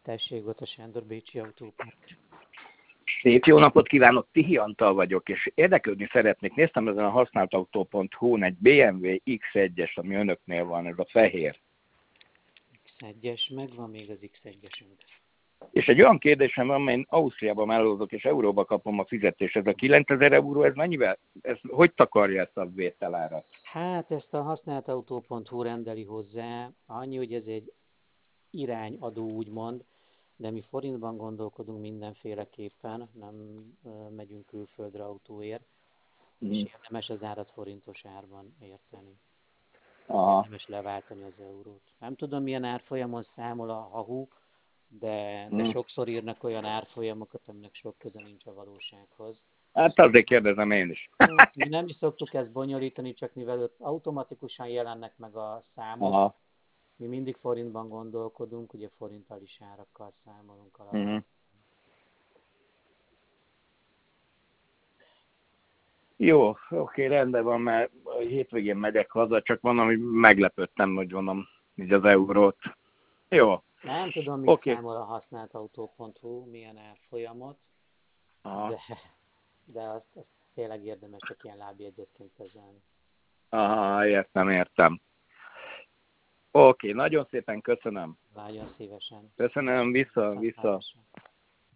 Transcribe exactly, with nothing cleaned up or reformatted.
Tessék, Gota Sándor, Bécsi Autópark. Szép jó napot kívánok, Tihi Antal vagyok, és érdeklődni szeretnék. Néztem ezen a használtautó pont hu-n egy bé em vé iksz egyes, ami önöknél van, ez a fehér. iksz egyes, megvan még az iksz egyesünk. És egy olyan kérdésem van, én Ausztriában mellózok, és euróba kapom a fizetést. Ez a kilencezer euró, ez mennyivel? Ez hogy takarja ezt a vételárat? Hát ezt a használtautó pont hu rendeli hozzá, annyi, hogy ez egy irányadó úgymond, de mi forintban gondolkodunk mindenféleképpen, nem ö, megyünk külföldre autóért, Mm. és érdemes az árat forintos árban érteni. Aha. Érdemes leváltani az eurót. Nem tudom, milyen árfolyamon számol a hahu, de, de Mm. sokszor írnak olyan árfolyamokat, aminek sok köze nincs a valósághoz. Hát azért kérdezem én is. Hát, mi nem is szoktuk ezt bonyolítani, csak mivel ott automatikusan jelennek meg a számok, Aha. mi mindig forintban gondolkodunk, ugye forinttal is árakkal számolunk alapvetően. Mm. Jó, oké, rendben van, mert a hétvégén megyek haza, csak van, ami meglepődtem, hogy vonom így az eurót. Jó, Nem tudom, mit oké. számol a használtautó pont hu, milyen árfolyamot, Aha. de, de azt, azt tényleg érdemes csak ilyen lábjegyzetként kezelni. Aha, értem, értem. Oké, nagyon szépen köszönöm. Nagyon szívesen. Köszönöm, vissza, vissza. Viszontlátásra.